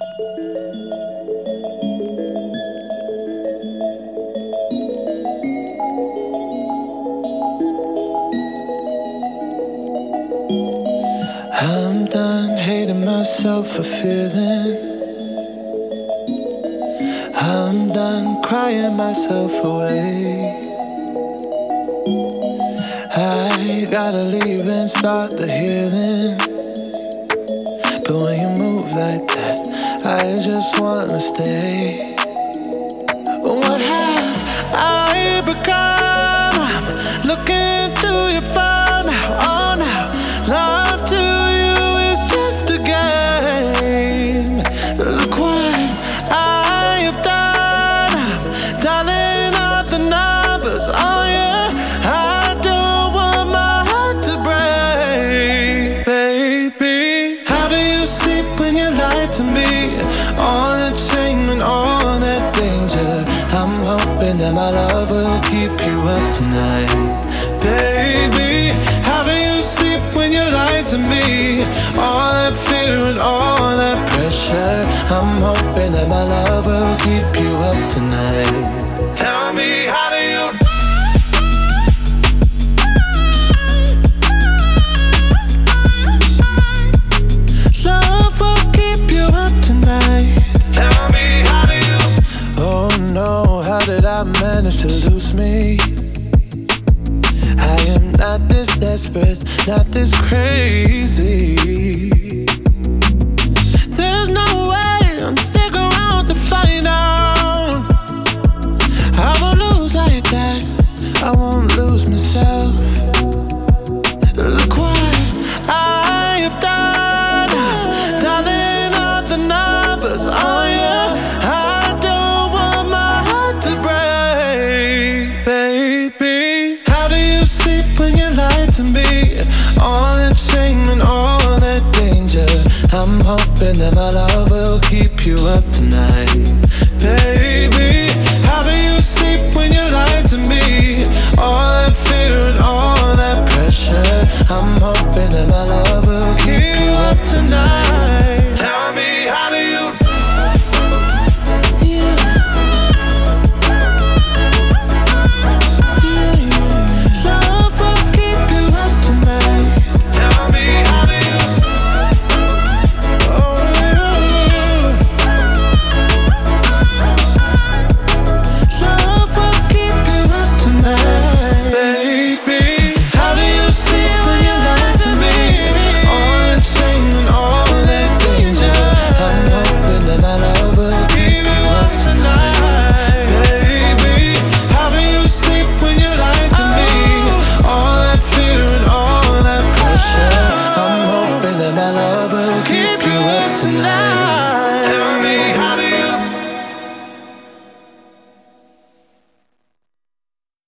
I'm done hating myself for feeling. I'm done crying myself away. I gotta leave and start the healing. But when you move like that, I just wanna stay. What have I become? I'm looking through your phone now, oh now. Love to you is just a game. Look what I have done. I'm dialing out the numbers, oh yeah. I don't want my heart to break, baby. How do you sleep when you lie to me? All that shame and all that danger. I'm hoping that my love will keep you up tonight, baby. How do you sleep when you lie to me? All that fear and all that pressure. I'm hoping that my love will keep you up tonight. Tell me, how do you? Love will keep you up tonight. Tell me, how do you? Oh no, how did I manage to lose me? I am not this desperate, not this crazy. There's no way I'm sticking around to find out. I won't lose like that, I won't lose myself. Look what I have done, dialing up the numbers, oh yeah. I don't want my heart to break, baby. How do you sleep when you lie to me? All that shame and all that danger. I'm hoping that my love will keep you up tonight, baby. How do you sleep when you lie to me? All that fear and all that pressure. I'm hoping that my love will keep you up tonight.